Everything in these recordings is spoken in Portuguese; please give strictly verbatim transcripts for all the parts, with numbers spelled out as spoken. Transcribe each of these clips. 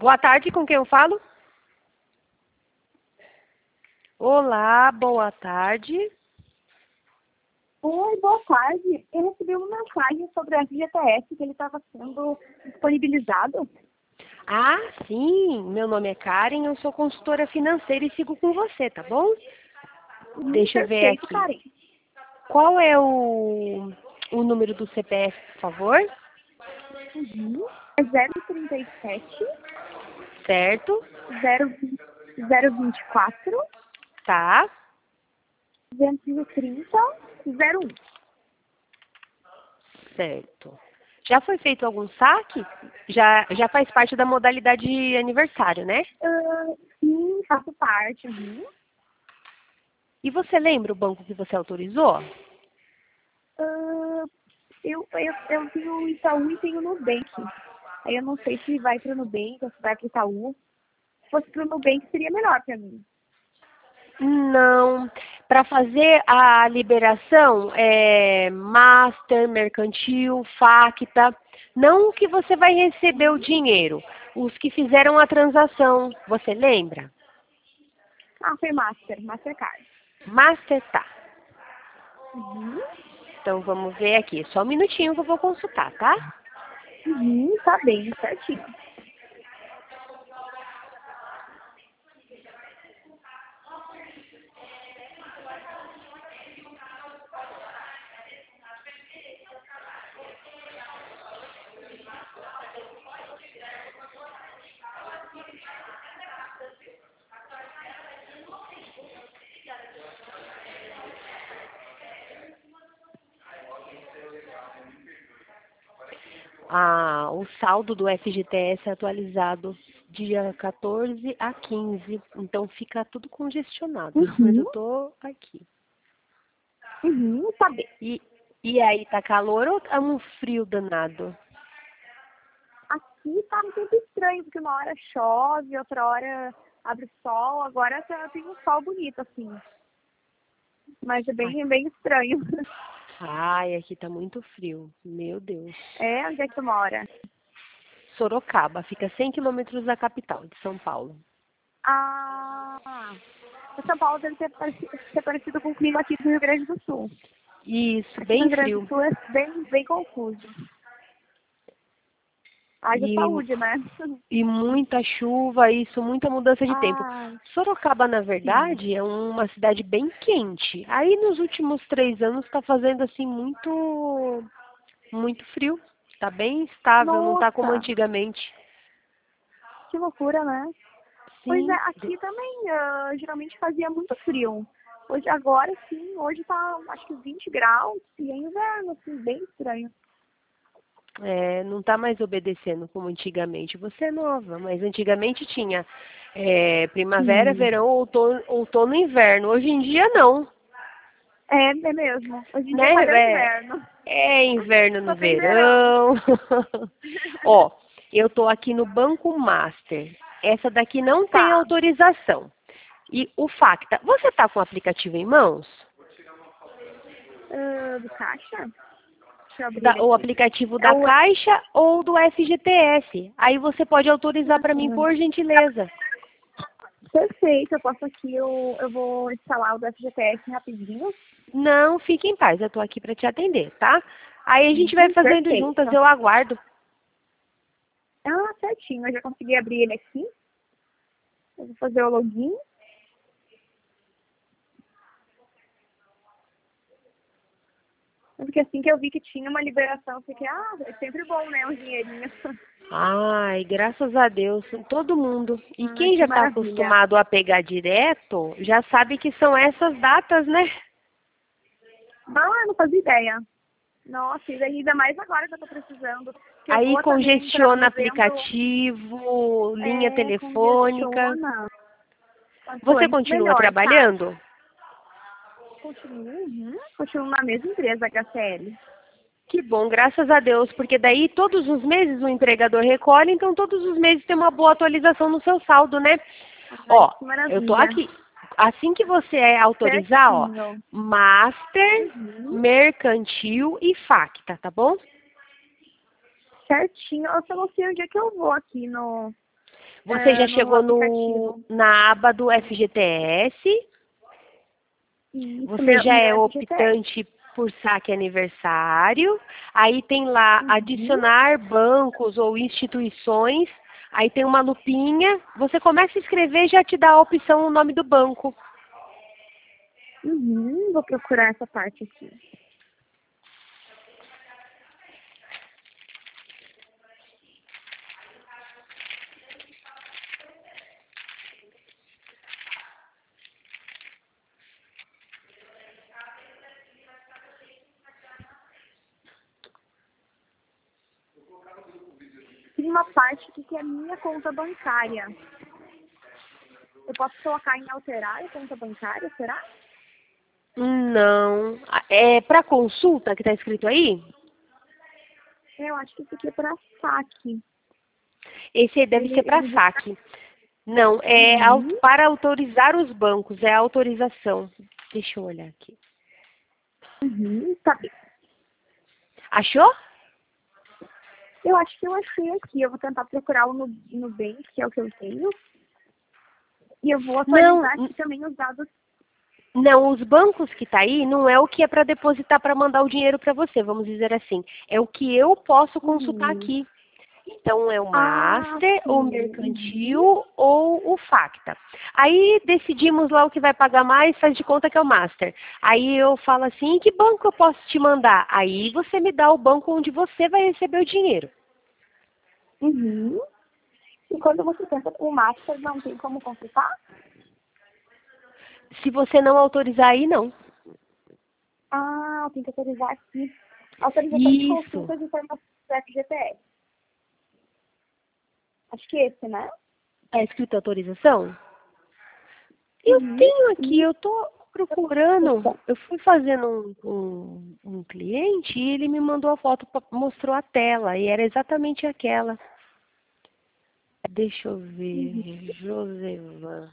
Boa tarde, com quem eu falo? Olá, boa tarde. Oi, boa tarde. Eu recebi uma mensagem sobre a F G T S que ele estava sendo disponibilizado. Ah, sim, meu nome é Karen, eu sou consultora financeira e sigo com você, tá bom? Hum, Deixa eu ver perfeito, aqui. Karen. Qual é o, o número do C P F, por favor? Uhum. É zero trinta e sete, Certo, zero vinte e quatro, tá, duzentos e trinta, zero um. certo. Já foi feito algum saque? Já, já faz parte da modalidade de aniversário, né? Ah, sim, faço parte. Uhum. E você lembra o banco que você autorizou? Ah, eu, eu, eu tenho o Itaú e tenho o Nubank. Aí eu não sei se vai para o Nubank ou se vai para o Itaú. Se fosse para o Nubank seria melhor para mim. Não. Para fazer a liberação, é Master, Mercantil, Facta, não o que você vai receber o dinheiro, os que fizeram a transação. Você lembra? Ah, foi Master, Mastercard. Master tá. Uhum. Então vamos ver aqui. Só um minutinho que eu vou consultar, tá? Uhum, tá bem, certinho. Ah, o saldo do F G T S é atualizado dia quatorze a quinze. Então fica tudo congestionado. Mas Uhum, eu tô aqui. uhum, tá bem. E, e aí, tá calor ou tá um frio danado? Aqui tá um tempo estranho, porque uma hora chove, outra hora abre sol, agora tá- tem um sol bonito, assim. Mas é Ai, bem, bem estranho. ai, aqui tá muito frio. Meu Deus. É, onde é que tu mora? Sorocaba, fica cem quilômetros da capital de São Paulo. Ah, São Paulo deve ser parecido, ser parecido com o clima aqui do Rio Grande do Sul. Isso, Aqui no bem Rio Grande do frio. Sul é bem, bem confuso. Haja E, saúde, né? e muita chuva, isso, muita mudança de tempo. Ai, Sorocaba, na sim. verdade, é uma cidade bem quente. Aí, nos últimos três anos, está fazendo, assim, muito, muito frio. Tá bem estável, não tá como Nossa, antigamente. que loucura, né? Pois é, Sim, aqui também ah, geralmente fazia muito frio. Hoje, agora sim, hoje tá acho que vinte graus e é inverno, assim, bem estranho. é, não está mais obedecendo como antigamente. Você é nova, mas antigamente tinha é, primavera, Sim. verão, outono, outono e inverno. Hoje em dia não, É, é mesmo. Hoje em dia né? só deu É, inverno. é inverno Só no tem verão. verão. Ó, eu estou aqui no Banco Master. Essa daqui não tem Tá. autorização. E o Facta, você está com o aplicativo em mãos? Ah, do caixa? Deixa eu abrir Da- ele o aqui. aplicativo É da o. Caixa ou do F G T S. Aí você pode autorizar para mim, Ah, por gentileza. perfeito, eu posso aqui, eu, eu vou instalar o do F G T S rapidinho. Não, fique em paz, eu estou aqui para te atender, tá? Aí a gente vai Hum, fazendo perfeito. juntas, eu aguardo. Ah, certinho, eu já consegui abrir ele aqui. Eu vou fazer o login. Porque assim que eu vi que tinha uma liberação, eu fiquei, ah, é sempre bom, né, um dinheirinho. Ai, graças a Deus, todo mundo. E Ah, quem que já está maravilha. acostumado a pegar direto, já sabe que são essas datas, né? Não, eu não fazia ideia. Nossa, e ainda mais agora que eu tô precisando. Que eu Aí vou também para congestiona novembro, aplicativo, linha é, telefônica. congestiona. Quanto Você antes, continua melhor, tá? trabalhando? Continuo, uhum, continuo na mesma empresa, H C L. Que bom, graças a Deus, porque daí todos os meses o empregador recolhe, então todos os meses tem uma boa atualização no seu saldo, né? Ai, Ó, que eu tô maravilha. aqui. Assim que você autorizar, ó, Certinho. Master, Uhum. Mercantil e Facta, tá bom? Certinho. Eu só não sei onde é que eu vou aqui no... Você já é, no chegou no, aplicativo. na aba do F G T S? Isso, Você meu, já meu é F G T S. optante por saque aniversário. Aí tem lá Uhum, adicionar bancos ou instituições. Aí tem uma lupinha. Você começa a escrever e já te dá a opção o nome do banco. uhum, vou procurar essa parte aqui. Tem uma parte aqui que é minha conta bancária. Eu posso colocar em alterar a conta bancária, será? Não. É para consulta que está escrito aí? Eu acho que isso aqui é para saque. Esse aí deve Ele, ser para ele... saque. Não, é au- Uhum, para autorizar os bancos, é autorização. Deixa eu olhar aqui. uhum, tá bem. Achou? Eu acho que eu achei aqui. Eu vou tentar procurar o Nu- Nubank, que é o que eu tenho. E eu vou Não, atualizar aqui também os dados. não, os bancos que tá aí não é o que é para depositar para mandar o dinheiro para você, vamos dizer assim. É o que eu posso consultar Uhum. aqui. Então é o Ah, Master, sim. o Uhum. Mercantil ou o Facta. Aí decidimos lá o que vai pagar mais, faz de conta que é o Master. Aí eu falo assim, que banco eu posso te mandar? Aí você me dá o banco onde você vai receber o dinheiro. Uhum. E quando você pensa o Master, não tem como consultar? Se você não autorizar aí, não. Ah, tem que autorizar aqui. Autorização de Isso. consulta de informações do F G T S. Acho que esse, né? É escrito autorização? Eu Uhum. tenho aqui, E eu estou procurando. Eu fui fazendo um, um, um cliente e ele me mandou a foto, pra- mostrou a tela e era exatamente aquela. Deixa eu Uhum. ver, Josevan.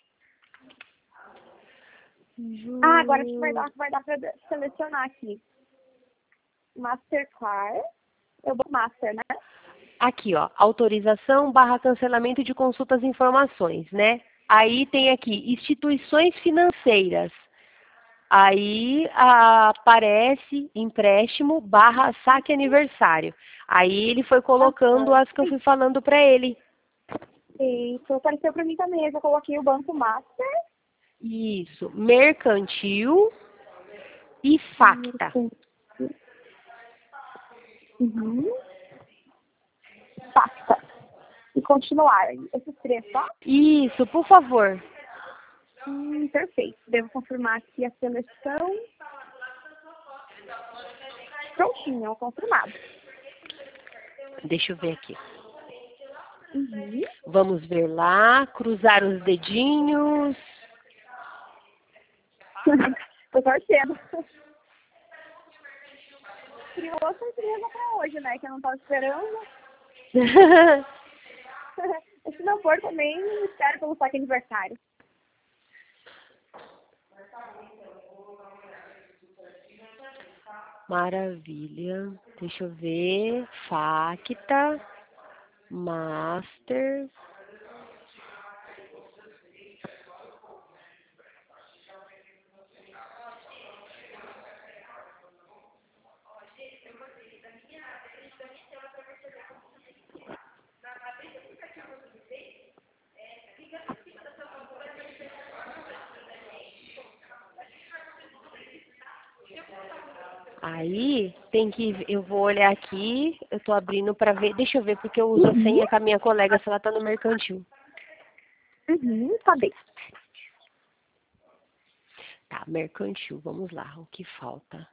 Ah, agora acho que vai Jo... dar, vai dar para selecionar aqui. Mastercard. Eu vou Master, né? Aqui, ó, autorização barra cancelamento de consultas e informações, né? Aí tem aqui, instituições financeiras. Aí ah, aparece empréstimo barra saque aniversário. Aí ele foi colocando Aham. as que eu fui falando para ele. Isso, apareceu para mim também. Eu já coloquei o Banco Master. Isso, mercantil e facta. Uhum. Pacta. E continuar. Esses três, só? Isso, por favor. Hum, perfeito. Devo confirmar aqui a seleção. Prontinho, confirmado. Deixa eu ver aqui. Uhum. Vamos ver lá, cruzar os dedinhos. Tô torcendo. Criou surpresa pra hoje, né? Que eu não tava esperando. Se não for também, espero pelo saque aniversário. Maravilha. Deixa eu ver. Facta, master. Aí tem que, eu vou olhar aqui, eu tô abrindo para ver, deixa eu ver porque eu uso a Uhum. senha com a minha colega se ela tá no mercantil. Uhum, tá bem. Tá, mercantil, vamos lá, o que falta?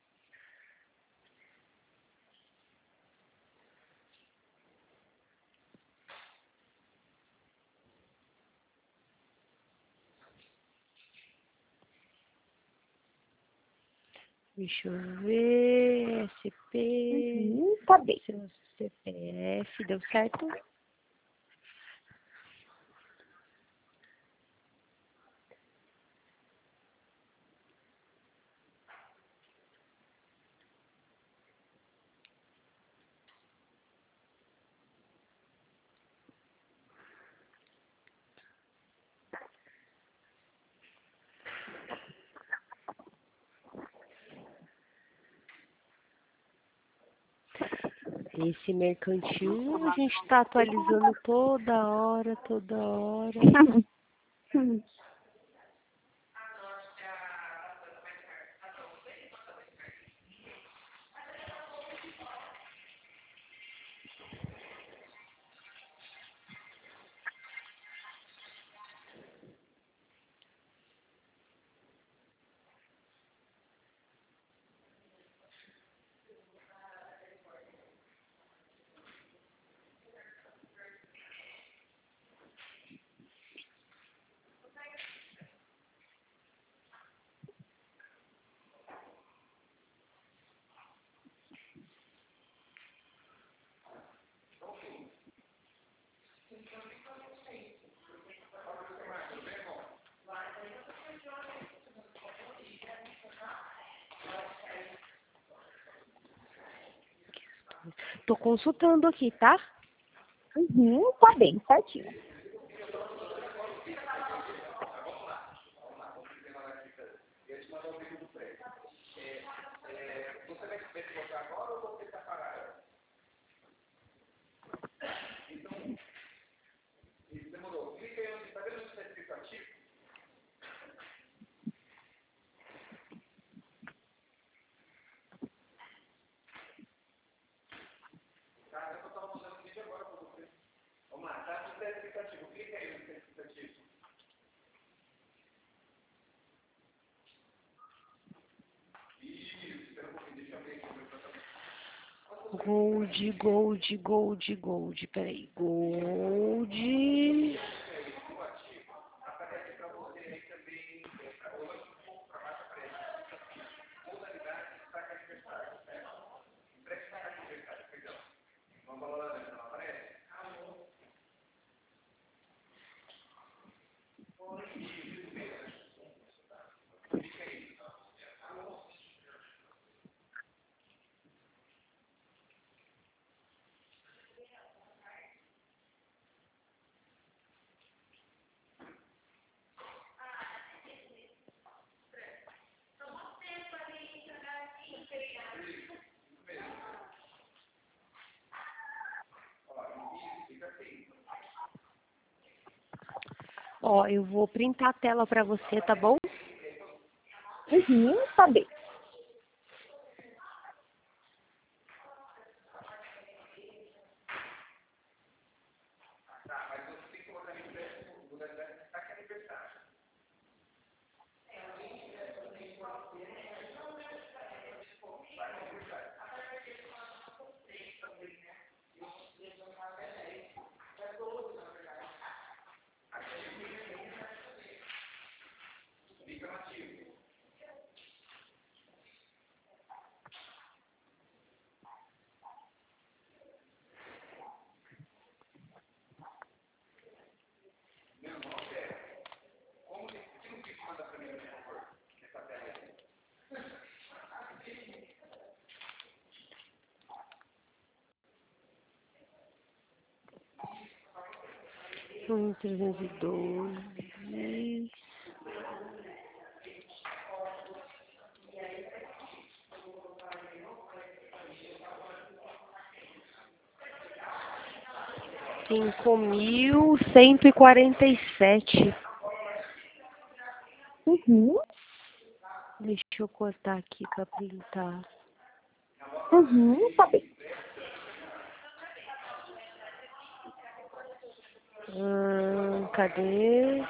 Deixa eu ver, S P, Uhum, tá bem. seu C P F, deu certo? Esse mercantil a gente está atualizando toda hora, toda hora. Tô consultando aqui, tá? Uhum, tá bem, certinho. Gold, gold, gold, gold. Peraí. Gold. Ó, eu vou printar a tela pra você, tá bom? Uhum, tá bem. Um, trezentos e doze. Cinco mil cento e quarenta e sete. Uhum, Deixa eu cortar aqui pra printar. uhum, tá bem. Hum, cadê?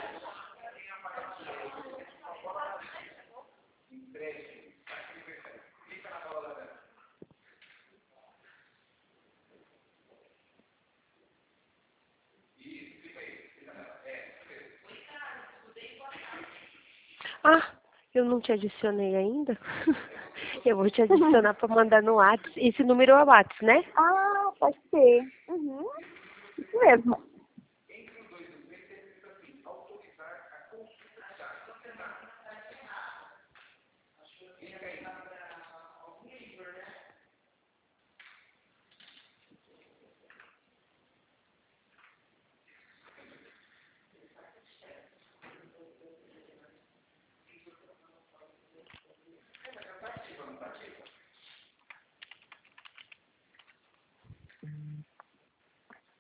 Ah, eu não te adicionei ainda? Eu vou te adicionar para mandar no WhatsApp. Esse número é o WhatsApp, né? Ah, pode ser. Uhum, isso mesmo.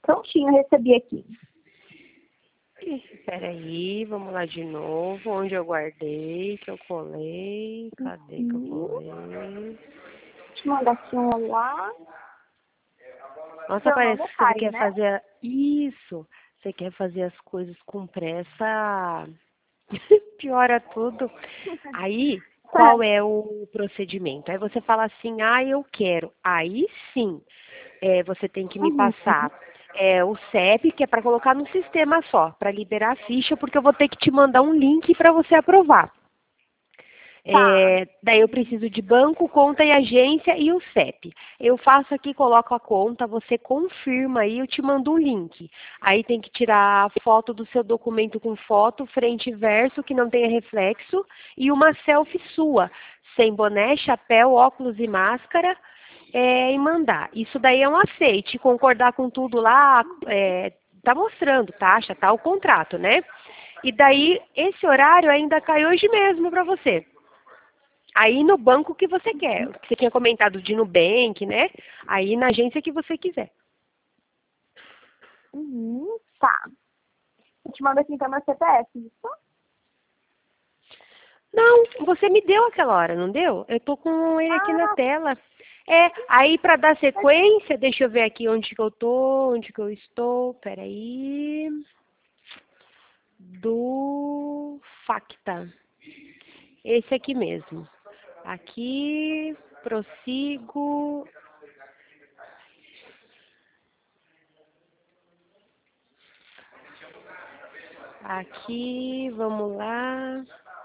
Prontinho, recebi aqui. Espera aí, vamos lá de novo. Onde eu guardei, que eu colei. Cadê que eu colei? Deixa eu mandar aqui um olá. Nossa, Seu parece nome é que você Caio, quer né? fazer isso. Você quer fazer as coisas com pressa. Piora tudo. Aí, qual é o procedimento? Aí você fala assim, ah, eu quero. Aí sim, é, você tem que me Uhum. passar é, o C E P, que é para colocar no sistema só, para liberar a ficha, porque eu vou ter que te mandar um link para você aprovar. Tá. É, daí eu preciso de banco, conta e agência e o C E P. Eu faço aqui, coloco a conta, você confirma aí, eu te mando um link. Aí tem que tirar a foto do seu documento com foto, frente e verso, que não tenha reflexo, e uma selfie sua, sem boné, chapéu, óculos e máscara, é, e mandar. Isso daí é um aceite, concordar com tudo lá, é, tá mostrando, taxa, tá o contrato, né? E daí, esse horário ainda cai hoje mesmo para você. Aí no banco que você quer. Você tinha comentado de Nubank, né? Aí na agência que você quiser. Uhum. Tá. Eu te mando aqui então meu C P F, isso? Não, você me deu aquela hora, não deu? Eu tô com ele aqui na Ah, tela. É, aí para dar sequência, deixa eu ver aqui onde que eu tô, onde que eu estou. Peraí. Do Facta. Esse aqui mesmo. Aqui, prossigo. Aqui, vamos lá.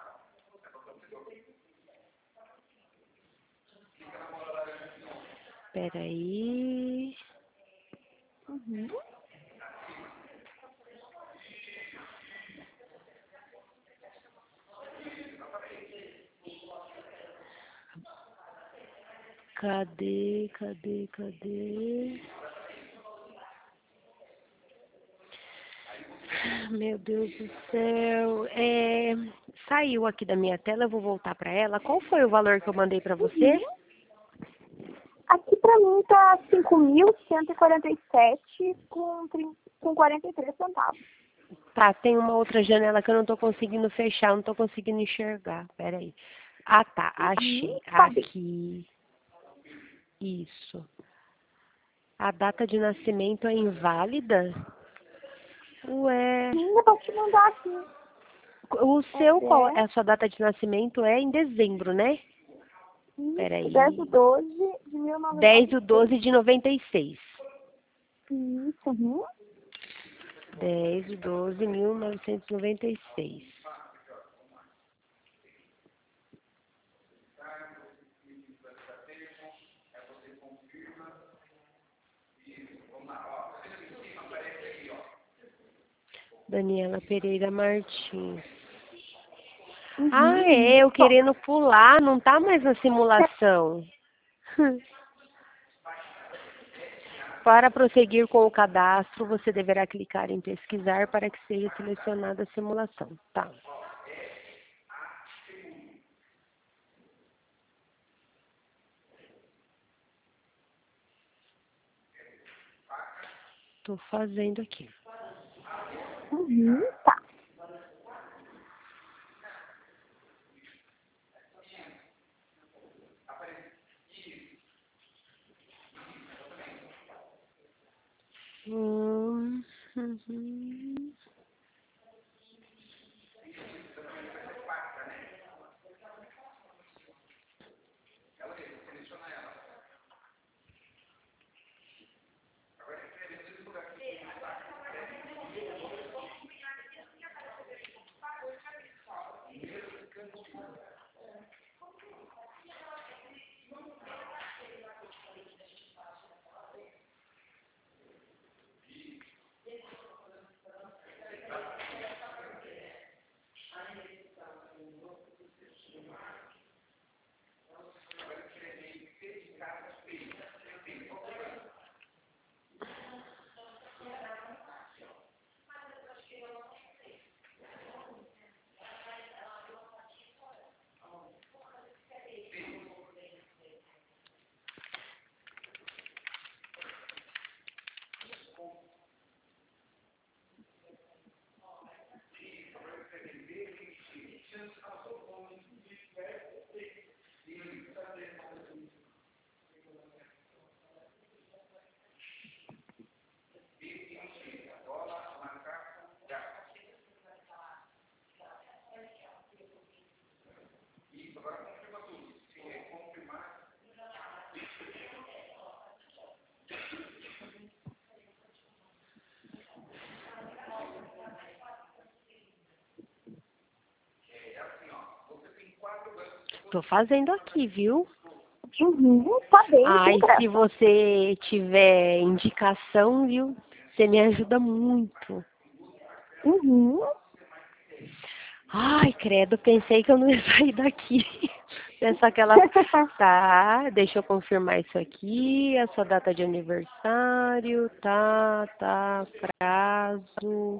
Espera aí. uhum. Cadê, cadê, cadê? Meu Deus do céu. É, saiu aqui da minha tela, eu vou voltar para ela. Qual foi o valor que eu mandei para você? Uhum. Aqui pra mim tá cinco mil cento e quarenta e sete com, trin- com quarenta e três centavos. Tá, tem uma outra janela que eu não estou conseguindo fechar, não estou conseguindo enxergar. Pera aí. Ah, tá, Uhum. achei. Tá bem. Aqui. Isso. A data de nascimento é inválida? Ué. Sim, eu vou te mandar aqui. O seu, qual É é a sua data de nascimento? É em dezembro, né? isso, dez de Peraí. doze de mil novecentos e dez noventa de e seis. doze de noventa e seis. Isso, uhum. dez de doze de mil novecentos e noventa e seis. Daniela Pereira Martins. Ah, Uhum. é, eu Bom, querendo pular, não tá mais na simulação. Para prosseguir com o cadastro, você deverá clicar em pesquisar para que seja selecionada a simulação. Tá. Tô fazendo aqui. uhum. Tá. Hum, uhum. Tô fazendo aqui, viu? Uhum, tá bem, Ah, sem e se pressa. você tiver indicação, viu? Você me ajuda muito. Uhum. Ai, credo, pensei que eu não ia sair daqui. Nessa aquela. Tá, deixa eu confirmar isso aqui. A sua data de aniversário. Tá, tá, prazo.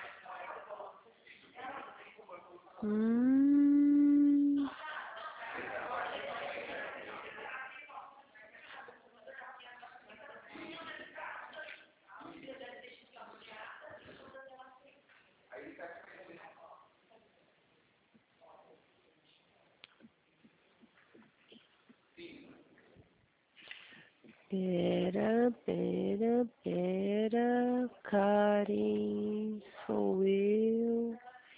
Hum. Pera, pera, pera. Karen, sou eu.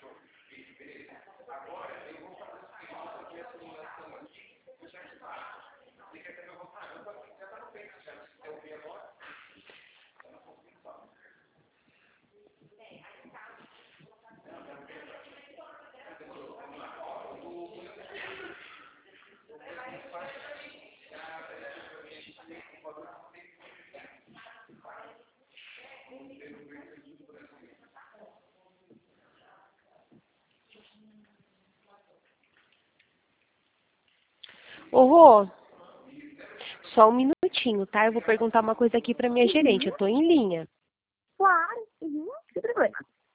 Ô, Rô, só um minutinho, tá? Eu vou perguntar uma coisa aqui pra minha gerente. Uhum. Eu tô em linha. Claro. Uhum, sem problema.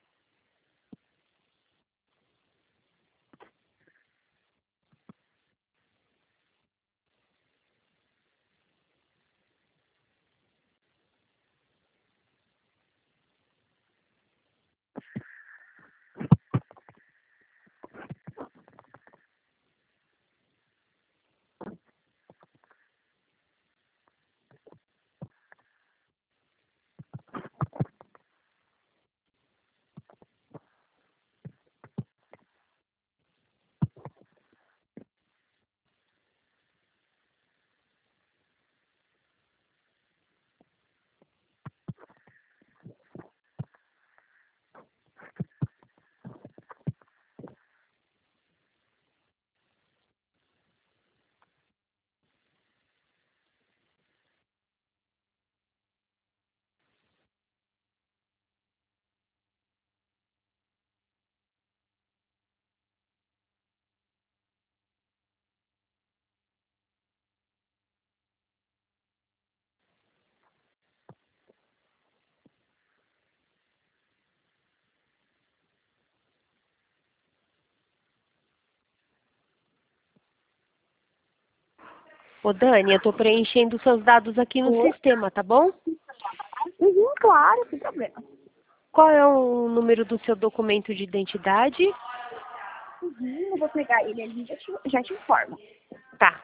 Ô, Dani, eu tô preenchendo seus dados aqui no Oi? sistema, tá bom? Uhum, claro, sem problema. Qual é o número do seu documento de identidade? Uhum, eu vou pegar ele ali e já te, já te informo. Tá.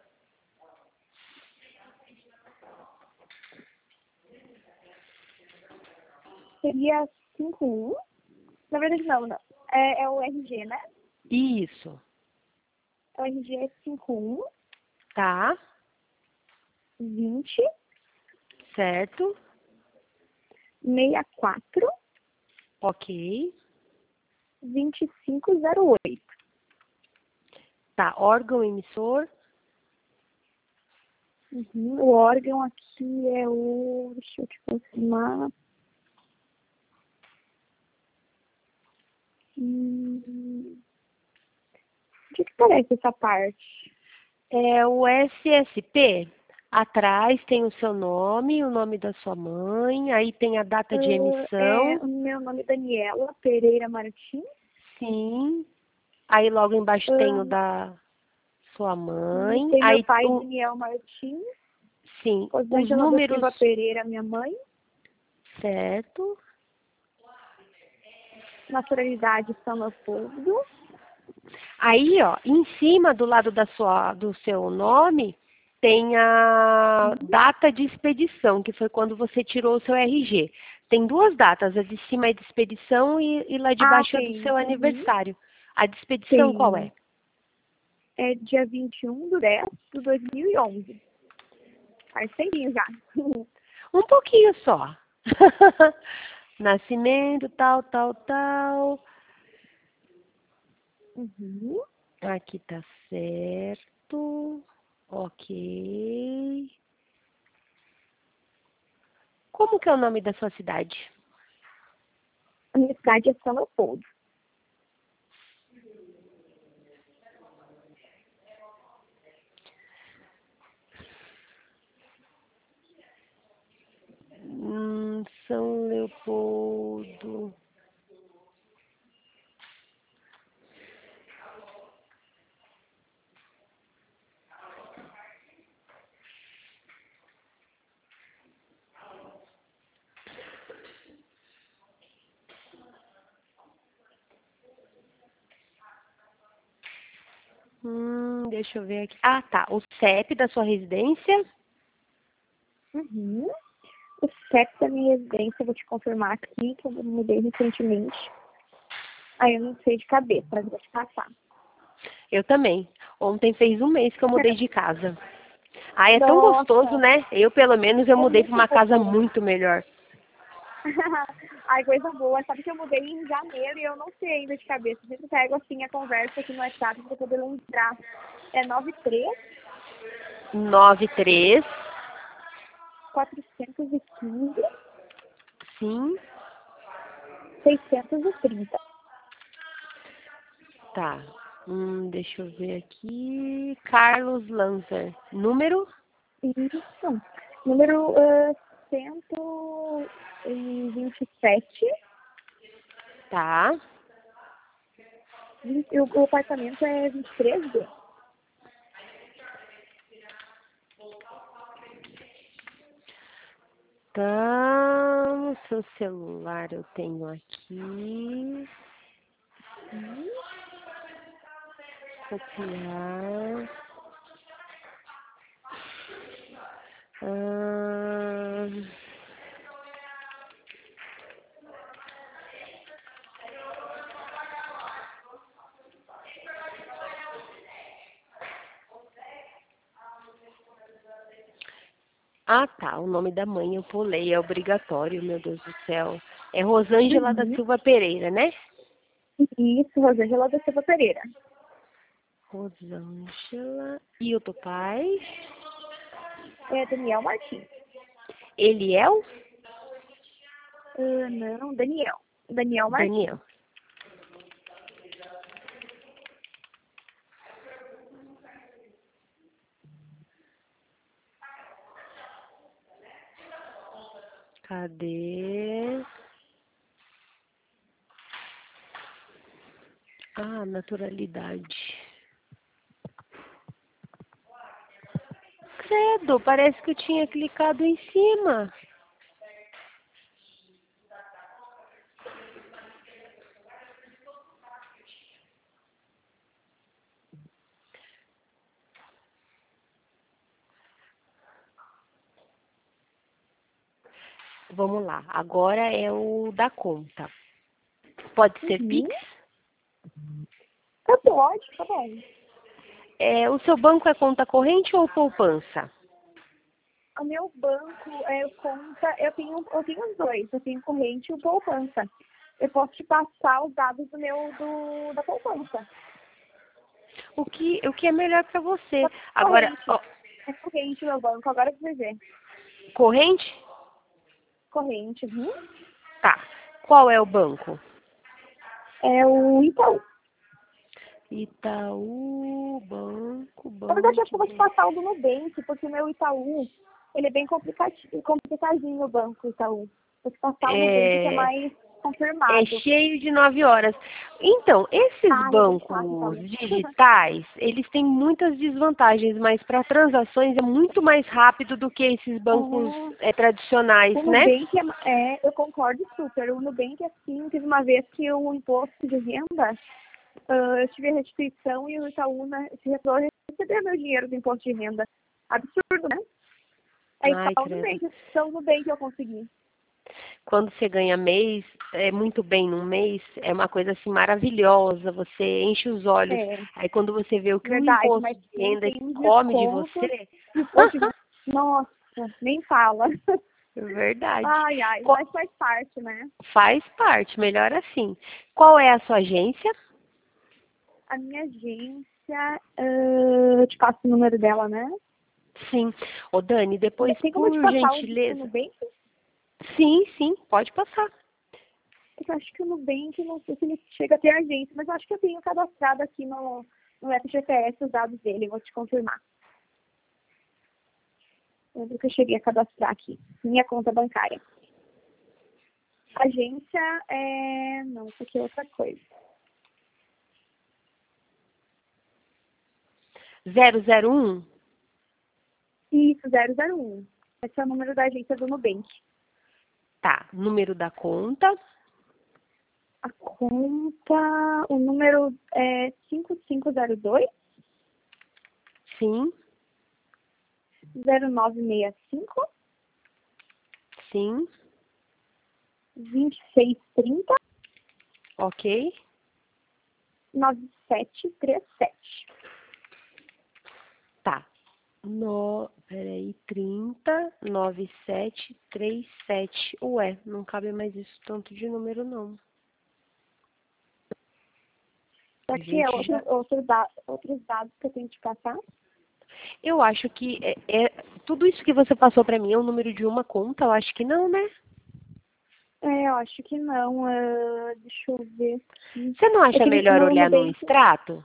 Seria cinco um. Na verdade, não, não. É, é o R G, né? Isso. O R G é cinco um, Tá. vinte, Certo. sessenta e quatro, Ok. vinte e cinco zero oito. Tá. Órgão emissor. Uhum. O órgão aqui é o. Deixa eu te confirmar. Hum, onde que aparece essa parte? É o S S P. Atrás tem o seu nome, o nome da sua mãe, aí tem a data de Ah, é, emissão. o meu nome é Daniela Pereira Martins. Sim. Aí logo embaixo tem o Ah, da sua e mãe. tem meu Aí, pai, o, Daniel Martins. sim, os Rosângela da números, Silva Pereira, minha mãe. certo? Naturalidade, São Leopoldo. Aí, ó, em cima do lado da sua, do seu nome, tem a Uhum. data de expedição, que foi quando você tirou o seu R G. Tem duas datas, a de cima é de expedição e, e lá de Ah, baixo é do tem. seu Uhum. aniversário. A de expedição qual é? Tem. É dia vinte e um de dez de dois mil e onze. Faz tempinho já. Um pouquinho só. Nascimento, tal, tal, tal. Uhum. Aqui tá certo. Ok. Como que é o nome da sua cidade? A minha cidade é São Leopoldo. Hum, São Leopoldo. Hum, deixa eu ver aqui. Ah, tá. O C E P da sua residência? Uhum. O C E P da minha residência, eu vou te confirmar aqui, que eu mudei recentemente. Aí eu não sei de cabeça, mas vou te passar. Eu também. Ontem fez um mês que eu mudei de casa. Ah, é tão gostoso, Nossa, né? Eu, pelo menos, eu é mudei para muito uma casa bom. muito melhor. Ai, coisa boa. Sabe que eu mudei em janeiro e eu não sei ainda de cabeça. Eu sempre pego assim a conversa aqui no WhatsApp pra poder lembrar. É nove três, Nove três. quatrocentos e quinze, Sim. seiscentos e trinta. Tá. Hum, deixa eu ver aqui. Carlos Lanzer. Número? Isso. Número uh, cento e vinte e sete. Tá. vinte, o, o apartamento é vinte e três B. Tá. O seu celular eu tenho aqui. Hum. Copiar. Ah, ah, tá. O nome da mãe eu pulei. É obrigatório, meu Deus do céu. É Rosângela da Uhum. Silva Pereira, né? Isso, Rosângela da Silva Pereira. Rosângela. E o do pai? É Daniel Martins. Eliel? Uh, não, Daniel. Daniel Martins. Daniel. Cadê? Ah, naturalidade. Credo, parece que eu tinha clicado em cima. Vamos lá. Agora é o da conta. Pode ser Uhum. Pix? Tá pode, tá bom. É, o seu banco é conta corrente ou poupança? O meu banco é conta, eu tenho, eu tenho os dois, eu tenho corrente e o poupança. Eu posso te passar os dados do meu do, da poupança. O que, o que é melhor para você? Da Agora, corrente. ó, É corrente o meu banco, agora que você vê. corrente? Corrente, viu? Tá. Qual é o banco? É o Itaú. Itaú, banco, Na verdade, acho que banco, eu vou te banco. passar o do Nubank, porque o meu Itaú, ele é bem complicadinho, complicadinho o banco Itaú. Vou te passar o Nubank, que é É, mais é confirmado. cheio de nove horas. Então, esses Ah, é bem chato, bancos Itaú. digitais, eles têm muitas desvantagens, mas para transações é muito mais rápido do que esses bancos É, é, tradicionais, o né? Nubank, é, é, eu concordo super. O Nubank, assim, teve uma vez que o imposto de renda, ah, eu tive a restituição e o Itaú né, se resolveu receber meu dinheiro do imposto de renda. Absurdo, né? Aí Ai, só o credo. Nubank, só o Nubank eu consegui. Quando você ganha mês, é muito bem num mês, é uma coisa assim maravilhosa, você enche os olhos. É, Aí quando você vê o que o verdade, imposto mas de tem, renda tem um come de desconto. você, Imposto de renda, nossa, nem fala. é verdade. Ai, ai, Qual- mas faz parte, né? Faz parte, melhor assim. Qual é a sua agência? A minha agência agência, uh, eu te passo o número dela, né? Sim. Ô, Dani, depois, Tem como por te passar o gentileza. Nubank? Sim, sim, pode passar. Eu acho que o Nubank, não sei se ele chega a ter agência, mas eu acho que eu tenho cadastrado aqui no, no F G P S os dados dele, vou te confirmar. Eu lembro que eu cheguei a cadastrar aqui, minha conta bancária. Agência é... Não, isso aqui é outra coisa. zero zero um? Isso, zero zero um. Esse é o número da agência do Nubank. Tá. Número da conta? A conta, o número é cinco cinco zero dois, Sim, zero nove seis cinco, sim. vinte e seis trinta, Ok. nove sete três sete. Tá. No, peraí, trinta, nove sete três sete. Ué, não cabe mais isso tanto de número, não. A Aqui é gente outro, já... outro da, outros dados que eu tenho que passar. Eu acho que é, é- tudo isso que você passou pra mim é o número de uma conta? Eu acho que não, né? É, eu acho que não. ah, deixa eu ver aqui. Você não É acha que melhor no olhar no Nubank extrato?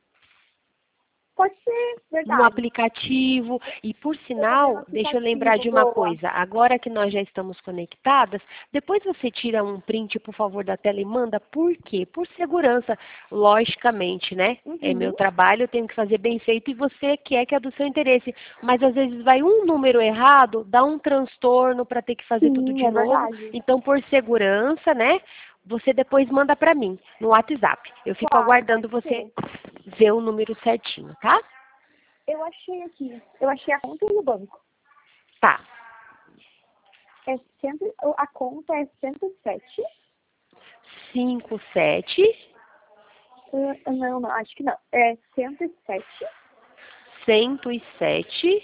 pode ser No verdade. aplicativo. E por Eu vou ver no sinal, deixa eu lembrar aplicativo, de uma boa. coisa. Agora que nós já estamos conectadas, depois você tira um print, por favor, da tela e manda. Por quê? Por segurança, logicamente, né? É meu Uhum. trabalho, eu tenho que fazer bem feito e você quer que é do seu interesse. Mas às vezes vai um número errado, dá um transtorno para ter que fazer tudo Sim, de é novo. verdade. Então, por segurança, né? Você depois manda para mim no WhatsApp. Eu fico Claro, aguardando pode você ser. ver o número certinho, tá? Eu achei aqui. Eu achei a conta no banco. Tá. É cento, a conta é cento e sete. Cinco sete Ah, não, não, acho que não. É cento e sete, cento e sete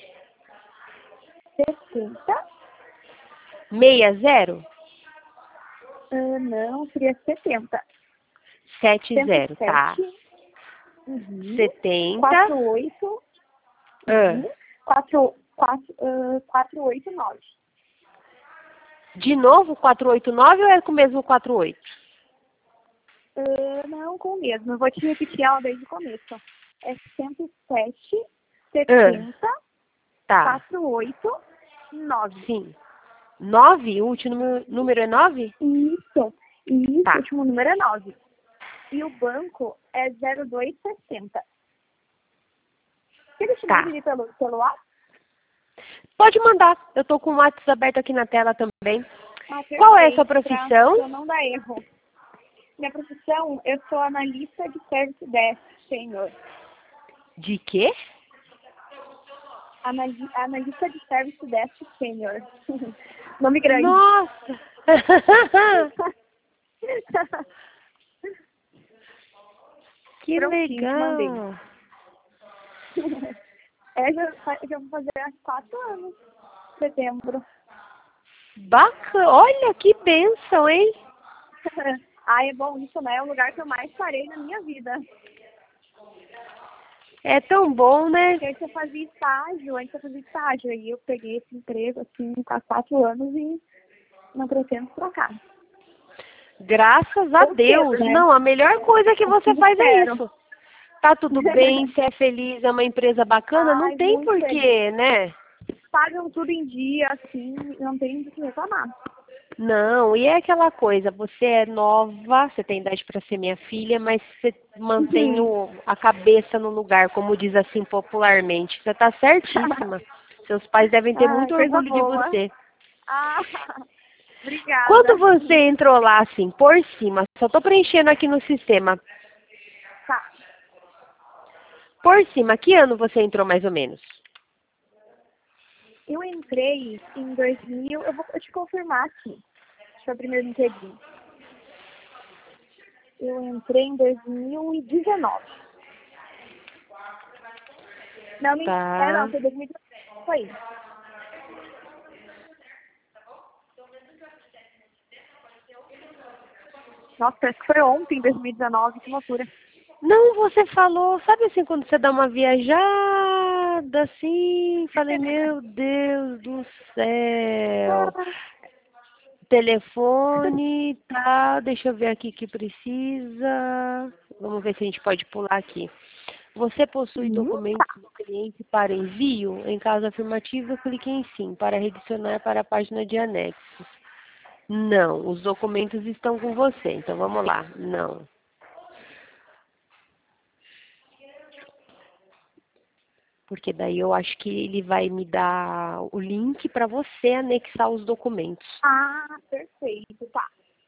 sessenta. meia zero Ah, não, seria setenta. sete cento e zero, tá? sete. Uhum. Setenta. quarenta e oito. Ah, Uhum. quatro, quatro, ah, quatrocentos e oitenta e nove. de novo quatrocentos e oitenta e nove ou é com o mesmo quarenta e oito? Ah, não, com o mesmo. Eu vou te repetir ela desde o começo. É cento e sete, Ah, setenta, tá. quarenta e oito, nove. Sim. Nove. O último número, número é nove? Isso. Isso, o Tá. último número é nove. E o banco é zero dois sessenta. Quer que eu te mande Tá. ali pelo, pelo WhatsApp? Pode mandar. Eu tô com o WhatsApp aberto aqui na tela também. Ah, Qual é a sua perfeito, pra, profissão? pra não dar erro. Minha profissão, eu sou analista de Service Desk Senior. De quê? Anali- Analista de Service Desk Senior. Nome grande. Nossa! Que Prontinho, te mandei. legal! É, já, fa- já vou fazer há quatro anos. Setembro. Bacana! Olha que bênção, hein? Ah, é bom isso, né? É o lugar que eu mais parei na minha vida. É tão bom, né? Porque antes eu fazia estágio, antes eu fazia estágio. Aí eu peguei esse emprego, assim, há quatro anos e não pretendo trocar. Graças a Ou cedo, Deus. né? Não, a melhor coisa que você Assim faz é espero. isso. Tá tudo bem, você é feliz, é uma empresa bacana, não Ai, tem muito feliz. porquê, né? Pagam tudo em dia, assim, não tem do que reclamar. Não, e é aquela coisa, você é nova, você tem idade para ser minha filha, mas você mantém Uhum. o, a cabeça no lugar, como diz assim popularmente. Você tá certíssima. Seus pais devem ter Ai, muito coisa orgulho de boa. você. Ah, obrigada. Quando você entrou lá assim, por cima, só tô preenchendo aqui no sistema, Tá. por cima, que ano você entrou mais ou menos? Eu entrei em dois mil, eu vou te confirmar aqui. Deixa eu abrir meu LinkedIn. Eu entrei em dois mil e dezenove. Não, me... é, não, Tá. foi dois mil e dezenove. Foi. Nossa, parece que foi ontem, dois mil e dezenove, que loucura. Não, você falou, sabe assim, quando você dá uma viajada, assim, falei, meu Deus do céu. Telefone, tá, deixa eu ver aqui que precisa. Vamos ver se a gente pode pular aqui. Você possui Hum, documentos do cliente para envio? Em caso afirmativo, clique em sim, para redicionar para a página de anexos. Não, os documentos estão com você, então vamos lá. Não. Porque daí eu acho que ele vai me dar o link para você anexar os documentos. ah, perfeito, tá.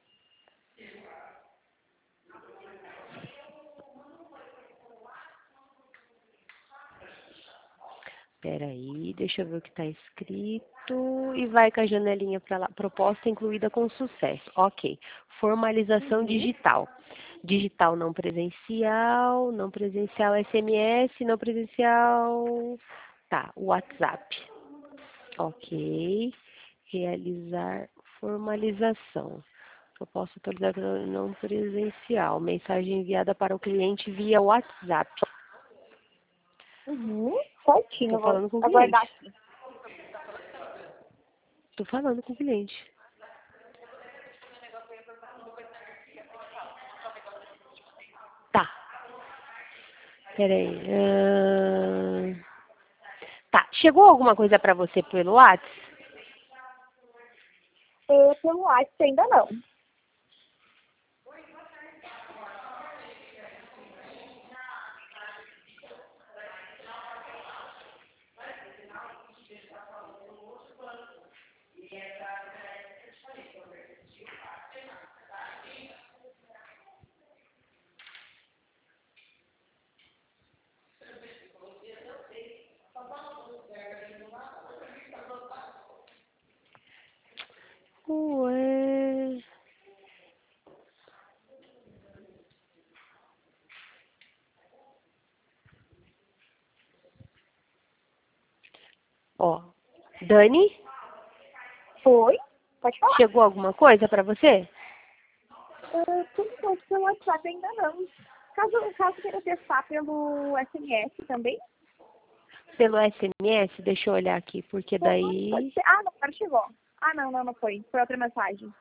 Espera aí, deixa eu ver o que está escrito. E vai com a janelinha para lá. Proposta incluída com sucesso. Ok. Formalização Uhum. digital. Digital não presencial, não presencial S M S, não presencial. Tá, WhatsApp. Ok. Realizar formalização. Proposta atualizada não presencial. Mensagem enviada para o cliente via WhatsApp. Uhum. Certinho, Estou eu vou falando com o aguardar cliente. aqui. Estou falando com o cliente. Tá. Peraí. ahn, Tá. Chegou alguma coisa para você pelo WhatsApp? Eh, pelo WhatsApp ainda não. Ué. Ó. Dani, Oi? Pode falar. chegou alguma coisa para você? Uh, por enquanto, pelo WhatsApp ainda não. Caso, caso queira testar pelo S M S também, Pelo S M S? Deixa eu olhar aqui, porque pode, pode daí. ser. Ah, não, agora chegou. Ah, não, não, não foi. Foi outra mensagem.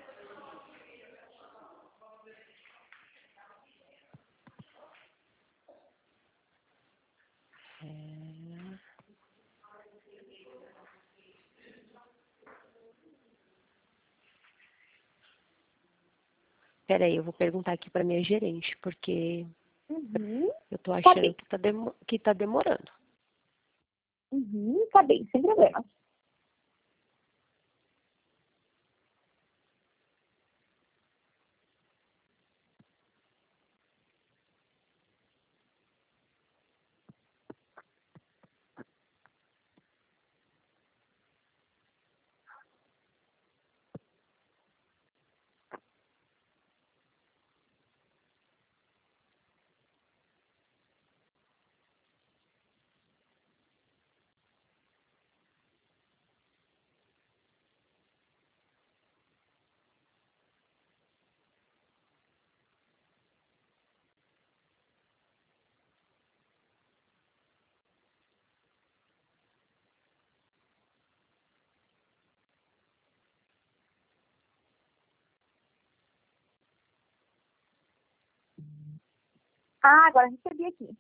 Peraí, eu vou perguntar aqui para minha gerente, porque Uhum. eu tô Tá achando bem. que tá, demo... que tá demorando. Uhum, tá bem, sem problema. Ah, agora recebi aqui.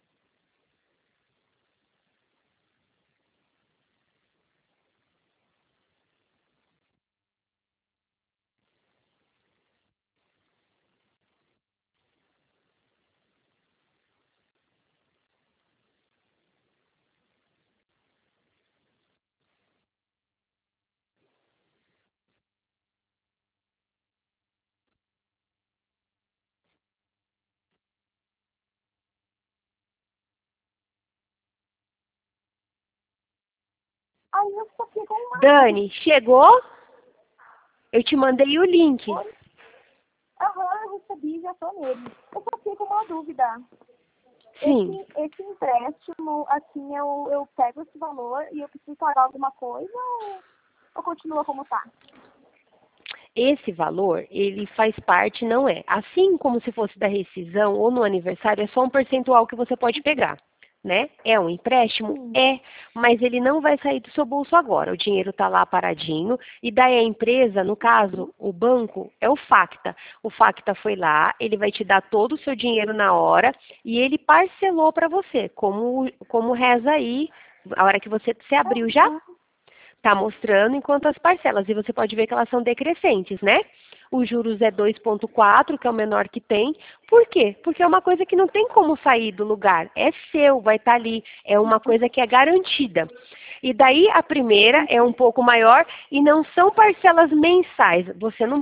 Aí eu só fiquei com uma dúvida. Dani, chegou? Eu te mandei o link. Aham, eu recebi, já tô nele. Eu só fiquei com uma dúvida. Sim. Esse, esse empréstimo, assim, eu, eu pego esse valor e eu preciso pagar alguma coisa ou, ou continua como tá? esse valor, ele faz parte, não é. Assim como se fosse da rescisão ou no aniversário, é só um percentual que você pode pegar, né? É um empréstimo? É, mas ele não vai sair do seu bolso agora. O dinheiro está lá paradinho e daí a empresa, no caso, o banco, é o Facta. O Facta foi lá, ele vai te dar todo o seu dinheiro na hora e ele parcelou para você, como, como reza aí, a hora que você se abriu já. Está mostrando em quantas parcelas, e você pode ver que elas são decrescentes, né? Os juros é dois vírgula quatro, que é o menor que tem. Por quê? Porque é uma coisa que não tem como sair do lugar. É seu, vai estar ali. É uma coisa que é garantida. E daí a primeira é um pouco maior e não são parcelas mensais. Você não